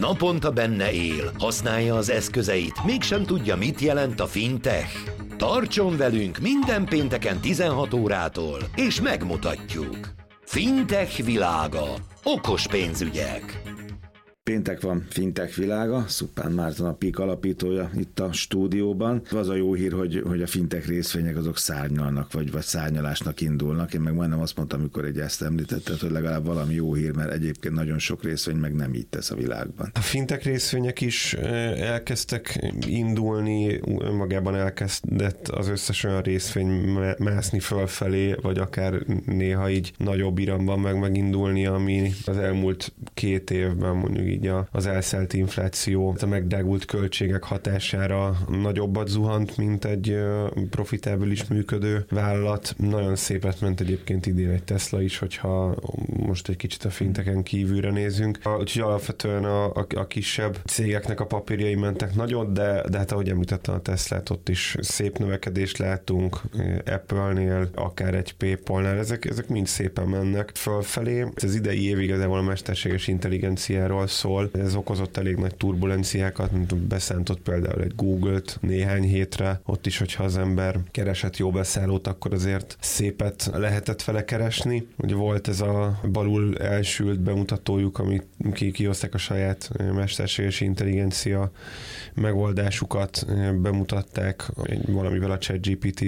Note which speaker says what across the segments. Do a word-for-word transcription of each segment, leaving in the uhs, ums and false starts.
Speaker 1: Naponta benne él, használja az eszközeit, mégsem tudja, mit jelent a fintech. Tartson velünk minden pénteken tizenhat órától, és megmutatjuk. Fintech világa. Okos pénzügyek.
Speaker 2: Péntek van, Fintech világa, Szuppán Márton a pé i ká alapítója itt a stúdióban. Az a jó hír, hogy, hogy a fintech részvények azok szárnyalnak, vagy, vagy szárnyalásnak indulnak. Én meg majdnem azt mondtam, amikor egy ezt említetted, hogy legalább valami jó hír, mert egyébként nagyon sok részvény meg nem így tesz a világban.
Speaker 3: A fintech részvények is elkezdtek indulni, önmagában elkezdett az összes olyan részvény mászni fölfelé, vagy akár néha így nagyobb iramban meg megindulni, ami az elmúlt két évben mondjuk így az elszállt infláció, a megdrágult költségek hatására nagyobbat zuhant, mint egy profitábilis működő vállalat. Nagyon szépet ment egyébként idén egy Tesla is, hogyha most egy kicsit a finteken kívülre nézünk. Úgyhogy alapvetően a, a, a kisebb cégeknek a papírjai mentek nagyon, de, de hát ahogy említettem a Teslát, ott is szép növekedést látunk, Apple-nél, akár egy PayPal-nál, ezek, ezek mind szépen mennek fölfelé. Ez idei év igazából a mesterséges intelligenciáról szól. Ez okozott elég nagy turbulenciákat, mint beszántott például egy Google-t néhány hétre. Ott is, hogyha az ember keresett jó beszállót, akkor azért szépet lehetett vele keresni. Ugye volt ez a balul elsült bemutatójuk, amit ki kihozták a saját mesterséges intelligencia megoldásukat, bemutatták valamivel a ChatGPT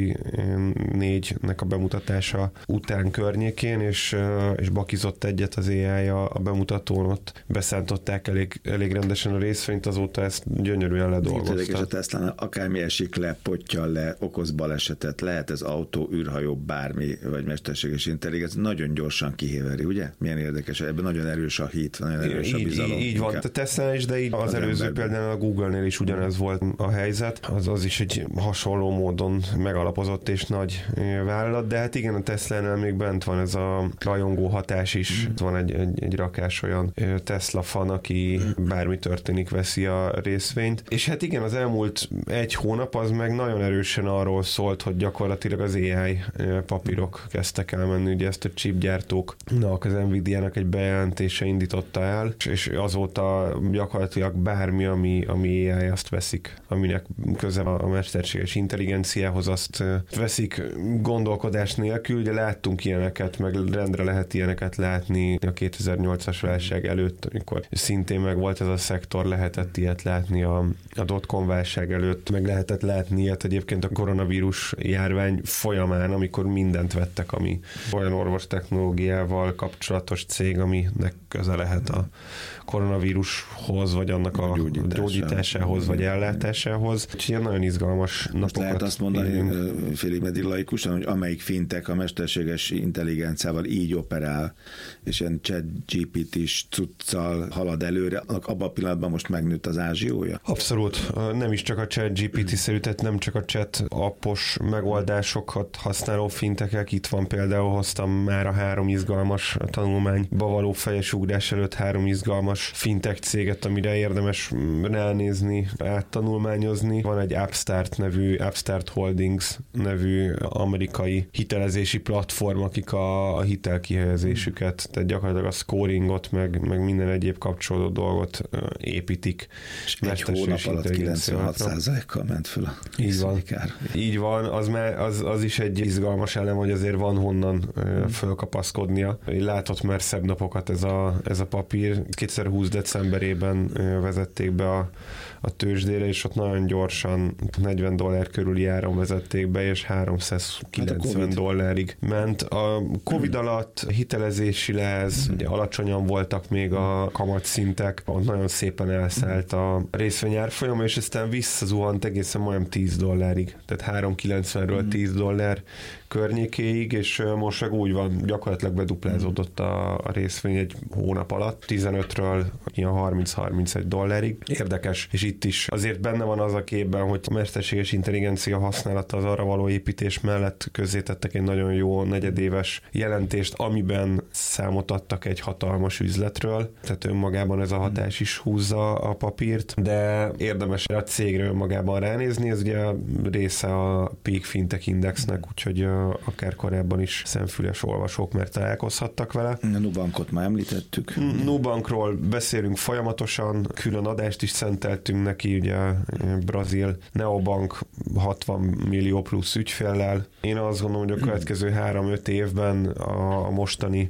Speaker 3: négynek a bemutatása után környékén, és, és bakizott egyet az á i a, a bemutatón, ott beszántották elég, elég rendesen a részvényt, azóta ezt gyönyörűen ledolgoztak.
Speaker 2: És a Teslánál akármi esik le, pottyal le, okoz balesetet, lehet ez autó, űrhajó, bármi, vagy mesterséges intelligencia, nagyon gyorsan kihéveri, ugye? Milyen érdekes, ebben nagyon erős a hit, nagyon erős a bizalom.
Speaker 3: Így, így van, a Tesla is, de így az, az előző emberben. Például a Google-nél is ugyanez volt a helyzet, az, az is egy hasonló módon megalapozott és nagy vállalat, de hát igen, a Tesla-nál még bent van ez a rajongó hatás is, mm. van egy, egy, egy rakás olyan Tesla fan, aki bármi történik, veszi a részvényt. És hát igen, az elmúlt egy hónap az meg nagyon erősen arról szólt, hogy gyakorlatilag az á i papírok kezdtek elmenni, ugye ezt a chipgyártóknak, az Nvidia-nak egy bejelentése indította el, és azóta gyakorlatilag bármi, ami, ami á i, azt veszik, aminek köze a mesterséges intelligenciához, azt veszik gondolkodás nélkül. Ugye láttunk ilyeneket, meg rendre lehet ilyeneket látni a kétezer-nyolcas válság előtt, amikor szintén meg volt ez a szektor, lehetett ilyet látni a, a dotcom válság előtt, meg lehetett látni ilyet egyébként a koronavírus járvány folyamán, amikor mindent vettek, ami olyan orvostechnológiával kapcsolatos cég, aminek köze lehet a koronavírushoz, vagy annak a gyógyításához, vagy ellátásához. Úgyhogy ilyen nagyon izgalmas napokat.
Speaker 2: Most lehet azt mondani, félig meddig laikusan, hogy amelyik fintech a mesterséges intelligenciával így operál, és ilyen ChatGPT-s cuccal halad előre, abban a pillanatban most megnőtt az ázsiója?
Speaker 3: Abszolút. Nem is csak a ChatGPT-szerű, tehát nem csak a chat appos megoldásokat használó fintekek. Itt van például, hoztam már a három izgalmas tanulmányba való fejesugrás előtt három izgalmas fintech céget, amire érdemes ránézni, áttanulmányozni. Van egy Upstart nevű, Upstart Holdings nevű amerikai hitelezési platform, akik a, a hitelkihelyezésüket, tehát gyakorlatilag a scoringot, meg, meg minden egyéb kapcsolódó dolgot építik.
Speaker 2: És egy hónap alatt kilencvenhat százalékkal ment föl a
Speaker 3: Így van. Így van, az, már, az, az is egy izgalmas elem, hogy azért van honnan hmm. fölkapaszkodnia. Látott már szebb napokat ez a, ez a papír. kétezer-húsz decemberében vezették be a, a tőzsdére, és ott nagyon gyorsan negyven dollár körüli áron vezették be, és háromszázkilencven hát dollárig ment. A Covid hmm. alatt hitelezési lehez, hmm. ugye alacsonyan voltak még a kamatszintek, ott nagyon szépen elszállt a részvényárfolyam, és aztán visszazuhant egészen majdnem tíz dollárig, tehát háromszázkilencvenről hmm. tíz dollár környékéig, és most meg úgy van, gyakorlatilag beduplázódott a, a részvény egy hónap alatt, tizenötről ilyen harminc-harmincegy dollárig. Érdekes, és itt is azért benne van az a képben, hogy a mesterséges intelligencia használata az arra való építés mellett közzétettek egy nagyon jó negyedéves jelentést, amiben számot adtak egy hatalmas üzletről, tehát önmagában magában ez a hatás is húzza a papírt, de érdemes a cégre magában ránézni, ez ugye része a Peak Fintech Indexnek, úgyhogy akár korábban is szemfüles olvasók már találkozhattak vele.
Speaker 2: A Nubankot már említettük.
Speaker 3: Nubankról beszélünk folyamatosan, külön adást is szenteltünk neki, ugye brazil neobank hatvan millió plusz ügyféllel. Én azt gondolom, hogy a következő három-öt évben a mostani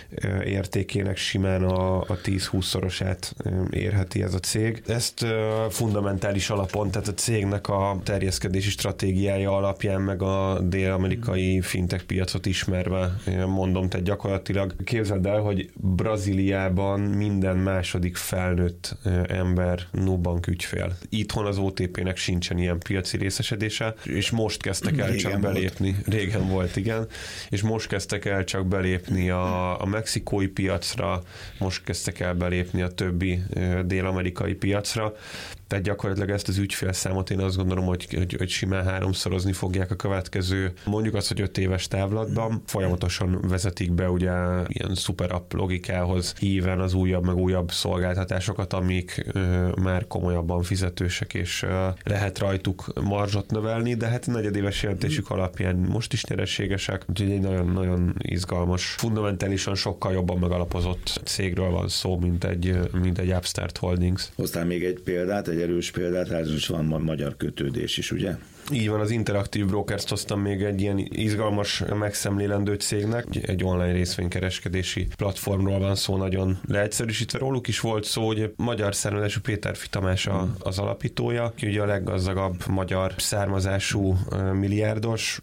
Speaker 3: értékének simán a, a tíz-húsz-szorosát érheti ez a cég. Ezt fundamentális alapon, tehát a cégnek a terjeszkedési stratégiája alapján, meg a dél-amerikai fintech piacot ismerve mondom, tehát gyakorlatilag képzeld el, hogy Brazíliában minden második felnőtt ember Nubank ügyfél. Itthon az o té pé-nek sincsen ilyen piaci részesedése, és most kezdtek el
Speaker 2: Régen
Speaker 3: csak belépni. Volt. Régen volt, igen. És most kezdtek el csak belépni a, a mexikói piacra, most kezdtek el belépni a többi dél-amerikai piacra. Tehát gyakorlatilag ezt az ügyfélszámot én azt gondolom, hogy, hogy, hogy simán háromszorozni fogják a következő, mondjuk azt, hogy öt éves távlatban. Folyamatosan vezetik be ugye ilyen szuper app logikához híven az újabb meg újabb szolgáltatásokat, amik ö, már komolyabban fizetősek, és ö, lehet rajtuk marzsot növelni, de hát negyedéves jelentésük alapján most is nyereségesek, úgyhogy egy nagyon-nagyon izgalmas, fundamentálisan sokkal jobban megalapozott cégről van szó, mint egy, mint egy Upstart Holdings.
Speaker 2: Hoztál még egy példát, egy erős példát, hát is van magyar kötődés is, ugye?
Speaker 3: Így van, az Interactive Brokers-t hoztam még egy ilyen izgalmas, megszemlélendő cégnek. Egy online részvénykereskedési platformról van szó, nagyon leegyszerűsítve. Róluk is volt szó, hogy magyar származású Péterfi Tamás a, az alapítója, aki ugye a leggazdagabb magyar származású milliárdos.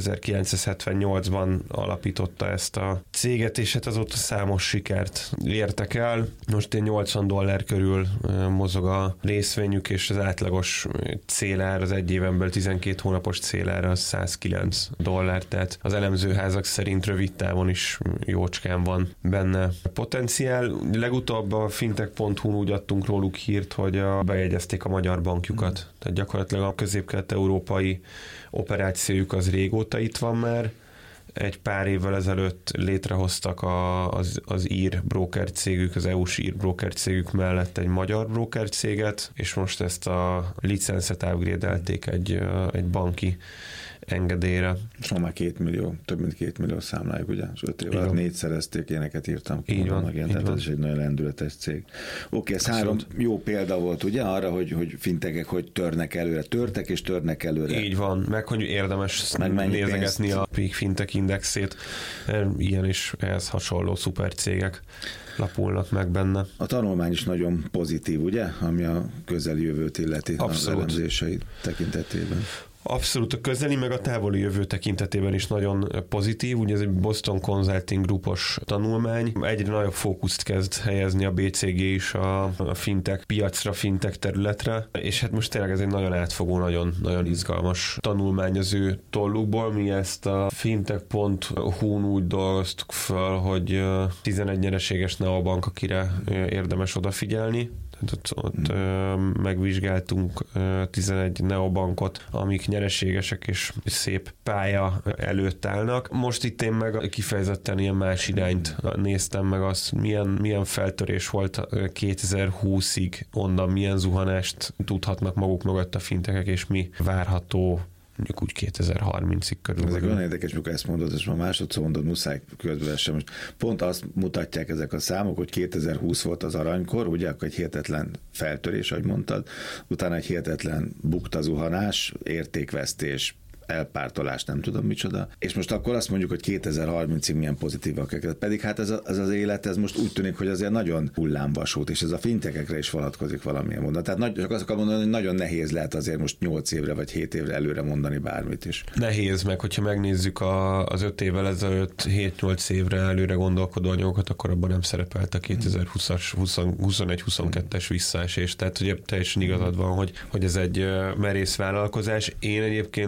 Speaker 3: ezerkilencszázhetvennyolcban alapította ezt a céget, és hát azóta számos sikert értek el. Most ilyen nyolcvan dollár körül mozog a részvényük, és az átlagos célár az egy éven belül tizenkét hónapos célára az százkilenc dollár, tehát az elemzőházak szerint rövid távon is jócskán van benne potenciál. Legutóbb a fintech pont hu úgy adtunk róluk hírt, hogy a, bejegyezték a magyar bankjukat. Tehát gyakorlatilag a közép-kelet-európai operációjuk az régóta itt van már. Egy pár évvel ezelőtt létrehoztak a, az, az ír broker cégük, az é u-s ír broker cégük mellett egy magyar broker céget, és most ezt a licenszet upgrade-elték egy, egy banki engedélyre.
Speaker 2: És ma már két millió, több mint két millió számlájuk, ugye? És öt év alatt négyszerezték, éneket írtam.
Speaker 3: Így van,
Speaker 2: meg ilyen, tehát ez is egy nagyon lendületes cég. Oké, ez három jó példa volt, ugye? Arra, hogy, hogy fintegek hogy törnek előre. Törtek és törnek előre.
Speaker 3: Így van, meg hogy érdemes nézegetni a Peak Fintech Indexét. Ilyen is ehhez hasonló szuper cégek lapulnak meg benne.
Speaker 2: A tanulmány is nagyon pozitív, ugye? Ami a közeli jövőt illeti.
Speaker 3: Abszolút.
Speaker 2: Az elemzései tekintetében.
Speaker 3: Abszolút, a közeli meg a távoli jövő tekintetében is nagyon pozitív. Ugye ez egy Boston Consulting Groupos tanulmány. Egyre nagyobb fókuszt kezd helyezni a bé cé gé is a, a fintech piacra, fintech területre, és hát most tényleg ez egy nagyon átfogó, nagyon, nagyon izgalmas tanulmány az ő tollukból. Mi ezt a fintech pont hu-n úgy dolgoztuk fel, hogy tizenegy nyereséges neobank, akire érdemes odafigyelni. Ott, ott hmm. megvizsgáltunk tizenegy neobankot, amik nyereségesek és szép pálya előtt állnak. Most itt én meg kifejezetten ilyen más irányt néztem meg, azt milyen, milyen feltörés volt kétezer-húszig, onnan milyen zuhanást tudhatnak maguk mögött a fintekek, és mi várható mondjuk úgy kétezer-harmincig körülbelül.
Speaker 2: Ezek olyan érdekes, mikor ezt mondod, és ma másodszor mondod, muszáj közbevessem. Most pont azt mutatják ezek a számok, hogy kétezer-húsz volt az aranykor, ugye, akkor egy hihetetlen feltörés, ahogy mondtad, utána egy hihetetlen buktazuhanás, értékvesztés, elpártolás, nem tudom micsoda. És most akkor azt mondjuk, hogy kétezer-harmincig milyen pozitívak. Pedig hát ez, a, ez az élet, ez most úgy tűnik, hogy azért nagyon hullámvasút, és ez a fintekekre is vonatkozik valamilyen módon. Tehát nagy, csak azt akarom mondani, hogy nagyon nehéz lehet azért most nyolc évre vagy hét évre előre mondani bármit is.
Speaker 3: Nehéz, meg hogyha megnézzük a, az öt évvel ezelőtt hét-nyolc évre előre gondolkodó anyagokat, akkor abban nem szerepelt a kétezer-húszas, huszonegy-huszonkettes visszaesés. Tehát ugye teljesen igazad van, hogy, hogy ez egy merész vállalkozás. Én egyébként önmagában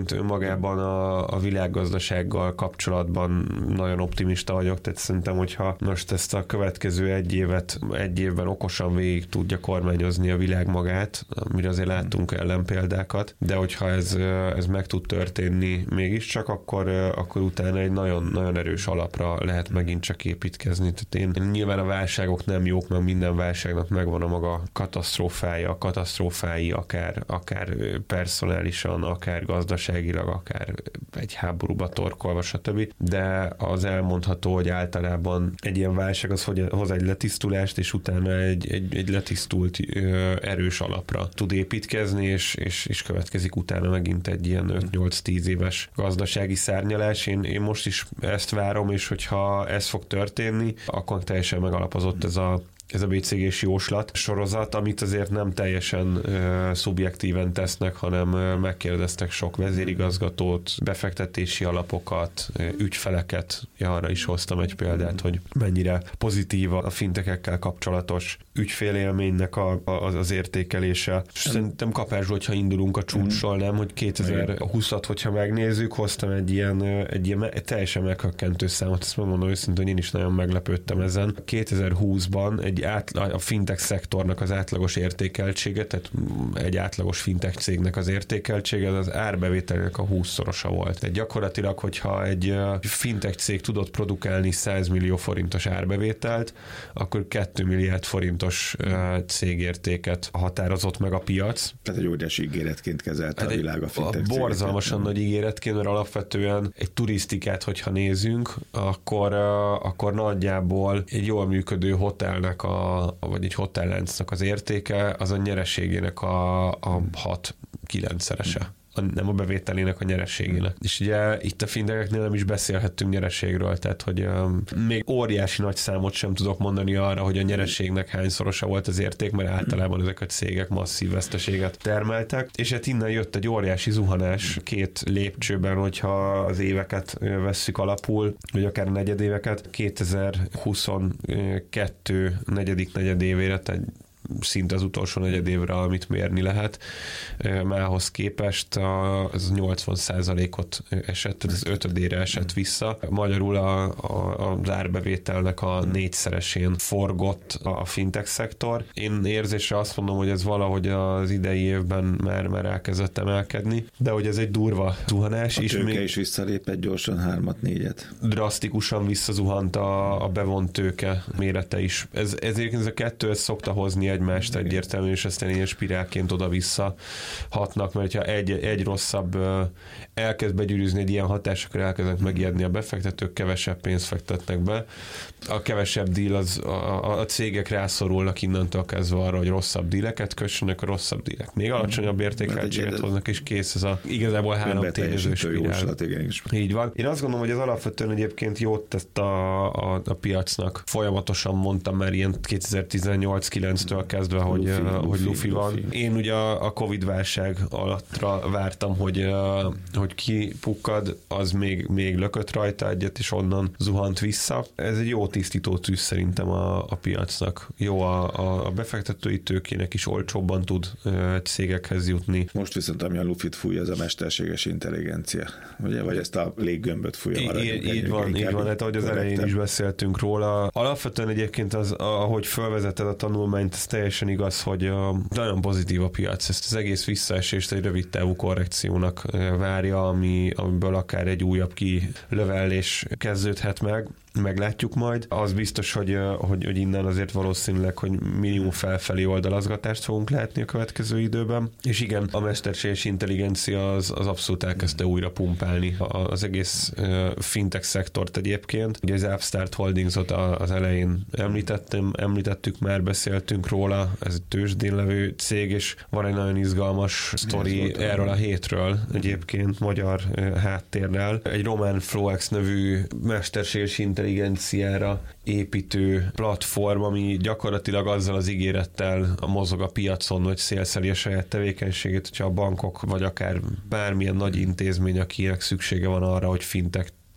Speaker 3: magában a, a világgazdasággal kapcsolatban nagyon optimista vagyok, tehát szerintem, hogyha most ezt a következő egy évet, egy évben okosan végig tudja kormányozni a világ magát, amire azért láttunk ellenpéldákat, de hogyha ez, ez meg tud történni mégiscsak, akkor, akkor utána egy nagyon, nagyon erős alapra lehet megint csak építkezni. Tehát én, nyilván a válságok nem jók, mert minden válságnak megvan a maga katasztrófája, katasztrófái akár, akár personálisan, akár gazdaságilag, akár egy háborúba torkolva, stb. De az elmondható, hogy általában egy ilyen válság az hoz egy letisztulást, és utána egy, egy, egy letisztult erős alapra tud építkezni, és, és, és következik utána megint egy ilyen öt-nyolc-tíz éves gazdasági szárnyalás. Én, én most is ezt várom, és hogyha ez fog történni, akkor teljesen megalapozott ez a ez a bé cé gés jóslat sorozat, amit azért nem teljesen uh, szubjektíven tesznek, hanem uh, megkérdeztek sok vezérigazgatót, befektetési alapokat, uh, ügyfeleket. Ja, arra is hoztam egy példát, hogy mennyire pozitív a fintekekkel kapcsolatos ügyfélélménynek a, a, az értékelése. Szerintem kapás, hogyha indulunk a csúcsról, nem, hogy kétezer-húszat, hogyha megnézzük, hoztam egy ilyen, egy ilyen teljesen meghökkentő számot, ezt megmondom őszintén, hogy én is nagyon meglepődtem ezen. kétezer-húszban egy átla, a fintech szektornak az átlagos értékeltsége, tehát egy átlagos fintech cégnek az értékeltsége, az az árbevételnek a húszszorosa volt. Tehát gyakorlatilag, hogyha egy fintech cég tudott produkálni száz millió forintos árbevételt, akkor két milliárd forintos cégértéket határozott meg a piac. Tehát
Speaker 2: egy óriási ígéretként kezelte hát a világ a fintech cégeket.
Speaker 3: Borzalmasan nagy ígéretként, mert alapvetően egy turisztikát, hogyha nézünk, akkor, akkor nagyjából egy jól működő hotelnek A, vagy egy hotelláncnak az értéke, az a nyereségének a, a hat-kilencszerese. Nem a bevételének, a nyereségének. És ugye itt a fintekeknél nem is beszélhettünk nyereségről, tehát hogy um, még óriási nagy számot sem tudok mondani arra, hogy a nyereségnek hányszorosa volt az érték, mert általában ezek a cégek masszív veszteséget termeltek, és hát innen jött egy óriási zuhanás két lépcsőben, hogyha az éveket vesszük alapul, vagy akár negyedéveket. kétezer-huszonkettő negyedik negyedévére, tehát szinte az utolsó negyedévre, amit mérni lehet. Mához képest az nyolcvan százalékot esett, tehát az ötödére esett vissza. Magyarul a, a, az árbevételnek a négyszeresén forgott a fintech szektor. Én érzésre azt mondom, hogy ez valahogy az idei évben már, már elkezdett emelkedni, de hogy ez egy durva zuhanás.
Speaker 2: A tőke még is visszalépett gyorsan hármat, négyet.
Speaker 3: Drasztikusan visszazuhant a, a bevont tőke mérete is. Ez, ezért ez a kettő ez szokta hozni egymást egyértelmű, és aztán ilyen spirálként oda-vissza hatnak, mert ha egy, egy rosszabb elkezd begyűrűzni egy ilyen hatás, akkor elkezdenek megijedni a befektetők, kevesebb pénzt fektetnek be. A kevesebb díl, az, a, a cégek rászorulnak innentől kezdve arra, hogy rosszabb díleket kössenek, a rosszabb dílek még alacsonyabb értékeltséget hoznak, és kész ez a igazából három tényező spirál. Így van. Én azt gondolom, hogy ez alapvetően egyébként jót tett a, a, a piacnak. Folyamatosan mondtam már ilyen kétezer-tizennyolc-kilenctől kezdve, hogy Luffy, uh, hogy Luffy van. Luffy. Én ugye a Covid-válság alattra vártam, hogy, uh, hogy kipukkad, az még, még lökött rajta egyet, és onnan zuhant vissza. Ez egy jó tisztító tűz szerintem a, a piacnak. Jó a, a, a befektetői tőkének is olcsóbban tud uh, cégekhez jutni.
Speaker 2: Most viszont ami a Luffy-t fújja, az a mesterséges intelligencia. Ugye? Vagy ezt a léggömböt fújja.
Speaker 3: Így, így van, így van. Hát ahogy az elején is beszéltünk róla. Alapvetően egyébként az, ahogy felvezetted a tanulmányt, ez teljesen igaz, hogy uh, nagyon pozitív a piac. Ezt az egész visszaesést egy rövid távú korrekciónak uh, várja, ami, amiből akár egy újabb kilövellés kezdődhet meg. Meglátjuk majd. Az biztos, hogy, hogy, hogy innen azért valószínűleg, hogy minimum felfelé oldalazgatást fogunk látni a következő időben. És igen, a mesterséges intelligencia az, az abszolút elkezdte újra pumpálni az egész fintech szektort egyébként. Ugye az Upstart Holdingsot az elején említettem, említettük már, beszéltünk róla, ez egy tőzsdén levő cég, és van egy nagyon izgalmas sztori erről a hétről egyébként magyar háttérrel. Egy román Floex nevű mesterséges intelligenciára építő platform, ami gyakorlatilag azzal az ígérettel mozog a piacon, hogy szélszeli a saját tevékenységét, hogyha a bankok, vagy akár bármilyen nagy intézmény, akinek szüksége van arra, hogy fintech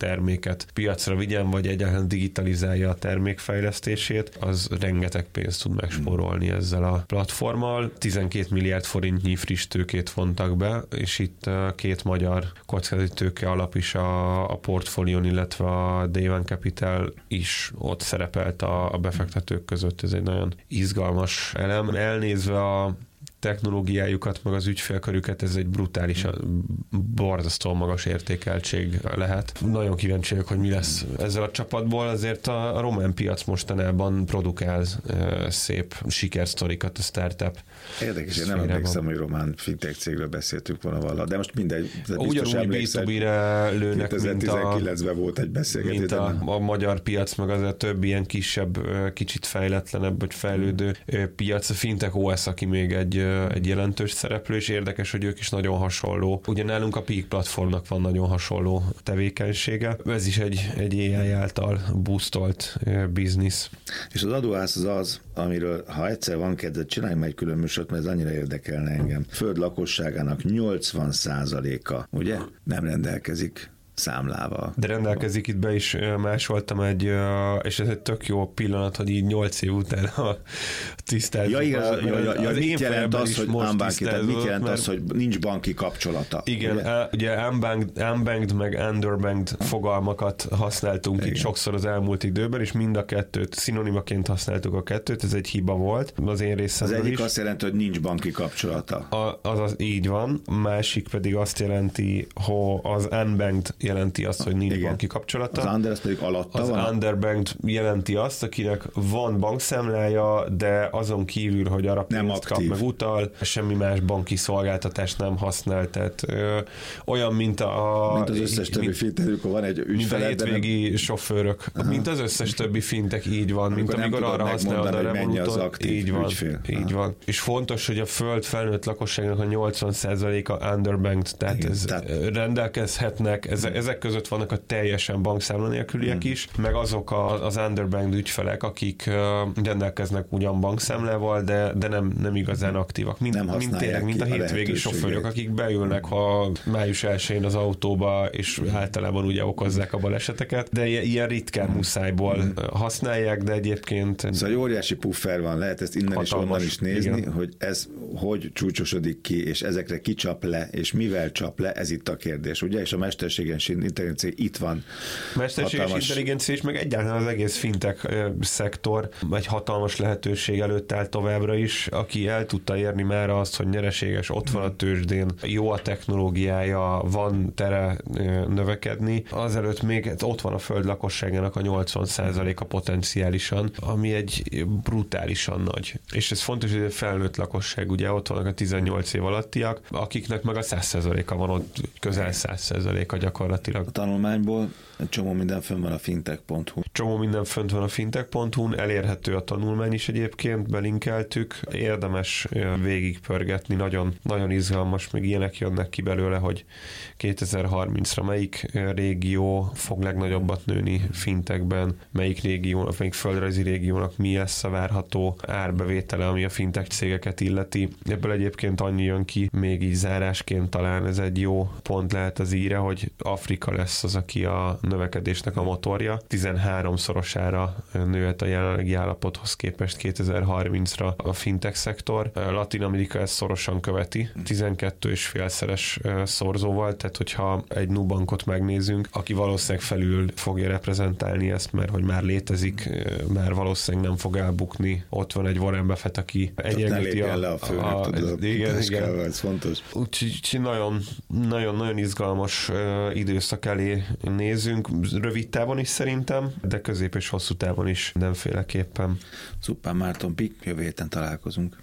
Speaker 3: terméket piacra vigyen, vagy egyáltalán digitalizálja a termékfejlesztését, az rengeteg pénzt tud megspórolni ezzel a platformmal. tizenkét milliárd forintnyi friss tőkét vontak be, és itt két magyar kockázati tőke alap is a, a portfólión, illetve a Day One Capital is ott szerepelt a, a befektetők között. Ez egy nagyon izgalmas elem. Elnézve a technológiájukat, meg az ügyfélkörüket, ez egy brutálisan, borzasztóan magas értékeltség lehet. Nagyon kíváncsi vagyok, hogy mi lesz ezzel a csapatból, azért a, a román piac mostanában produkál e, szép sikersztorikat a startup.
Speaker 2: Érdekes, én nem emlékszem, hogy román fintech cégről beszéltünk volna valaha, de most mindegy.
Speaker 3: Ugyanúgy bé kettő bé-re lőnek,
Speaker 2: kétezer-tizenkilencben volt egy beszélgetés.
Speaker 3: Mint a, a magyar piac, meg az a több ilyen kisebb, kicsit fejletlenebb, vagy fejlődő piac. A Fintech o es, aki még egy egy jelentős szereplő, és érdekes, hogy ők is nagyon hasonló. Ugye nálunk a Peak platformnak van nagyon hasonló tevékenysége. Ez is egy, egy á i által boostolt biznisz.
Speaker 2: És az adóház az az, amiről ha egyszer van kedved, csinálj meg egy külön műsort, mert ez annyira érdekelne engem. Föld lakosságának nyolcvan százaléka, ugye, nem rendelkezik számlával.
Speaker 3: De rendelkezik, itt be is másoltam egy, és ez egy tök jó pillanat, hogy így nyolc év után a tisztázunk.
Speaker 2: Ja, igaz, ja, ja, ja, mit jelent az, hogy unbanked, tehát mit jelent mert... az, hogy nincs banki kapcsolata?
Speaker 3: Igen, ugye, a, ugye unbanked, unbanked meg underbanked fogalmakat használtunk igen. itt sokszor az elmúlt időben, és mind a kettőt, szinonimaként használtuk a kettőt, ez egy hiba volt az én részemről is.
Speaker 2: Az egyik is. Azt jelenti, hogy nincs banki kapcsolata.
Speaker 3: A, az, az így van, másik pedig azt jelenti, hogy az unbanked jelenti azt, hogy nincs igen. banki kapcsolata.
Speaker 2: Az under, az pedig alatta
Speaker 3: az
Speaker 2: van?
Speaker 3: Az underbanked jelenti azt, akinek van bankszámlája, de azon kívül, hogy arra pénzt kap, meg utal, semmi más banki szolgáltatást nem használ. Tehát ö, olyan, mint a...
Speaker 2: Mint az összes többi fintech, amikor van egy ügyfeled.
Speaker 3: Mint a hétvégi nem... sofőrök. Aha. Mint az összes többi fintech, így van. Mint amikor, amikor arra használod a Revolutot. Így van. Ügyfél. Így van. És fontos, hogy a föld felnőtt lakosságnak a nyolcvan százaléka underbanked, tehát, igen, ez tehát... rendelkezhetnek, ezek között vannak a teljesen bankszámla nélküliek hmm. is, meg azok a, az underbanked ügyfelek, akik uh, rendelkeznek ugyan bankszámlával, de, de nem, nem igazán aktívak. Mint, nem mint tényleg, mint a, a hétvégi sofőrök, akik beülnek ha május elsején az autóba, és általában ugye okozzák a baleseteket, de ilyen ritkán hmm. muszájból hmm. használják, de egyébként...
Speaker 2: Szóval egy óriási puffer van, lehet ezt innen hatalmas, és onnan is nézni, igen. hogy ez hogy csúcsosodik ki, és ezekre kicsap le, és mivel csap le, ez itt a kérdés, ugye? És a mesterséges intelligencia itt van.
Speaker 3: Mesterséges
Speaker 2: hatalmas...
Speaker 3: intelligencia és meg egyáltalán az egész fintech szektor egy hatalmas lehetőség előtt áll továbbra is, aki el tudta érni már azt, hogy nyereséges, ott van a tőzsdén, jó a technológiája, van tere növekedni, azelőtt még ott van a föld lakosságának a nyolcvan százaléka potenciálisan, ami egy brutálisan nagy. És ez fontos, hogy a felnőtt lakosság, ugye ott vannak a tizennyolc év alattiak, akiknek meg a száz százaléka van ott, közel száz százaléka gyakorlatilag.
Speaker 2: A tanulmányból egy csomó minden fönn van a fintech pont hu.
Speaker 3: Csomó minden fönt van a fintech pont hu-n, elérhető a tanulmány is egyébként, belinkeltük, érdemes végigpörgetni, nagyon, nagyon izgalmas, még ilyenek jönnek ki belőle, hogy kétezer-harmincra melyik régió fog legnagyobbat nőni fintechben, melyik régiónak, melyik földrajzi régiónak mi lesz a várható árbevétele, ami a fintech cégeket illeti. Ebből egyébként annyi jön ki, még így zárásként talán ez egy jó pont lehet az íre, hogy Afrika lesz az, aki a növekedésnek a motorja. tizenháromszorosára nőhet a jelenlegi állapothoz képest kétezer-harmincra a fintech szektor. Latin Amerika ezt szorosan követi, tizenkettő és félszeres szorzóval, tehát hogyha egy Nubankot megnézünk, aki valószínűleg felül fogja reprezentálni ezt, mert hogy már létezik, már valószínűleg nem fog elbukni. Ott van egy Warren Buffett, aki egyengeti a...
Speaker 2: le a főnek, a, tudod,
Speaker 3: igen, igen.
Speaker 2: Ez fontos.
Speaker 3: Úgyhogy nagyon, nagyon, nagyon izgalmas uh, időszak elé nézünk, rövid távon is szerintem, de közép és hosszú távon is mindenféleképpen.
Speaker 2: Szuper, Márton Pik, jövő héten találkozunk.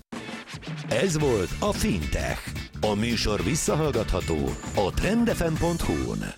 Speaker 1: Ez volt a Fintech. A műsor visszahallgatható a trend f m pont hu-n.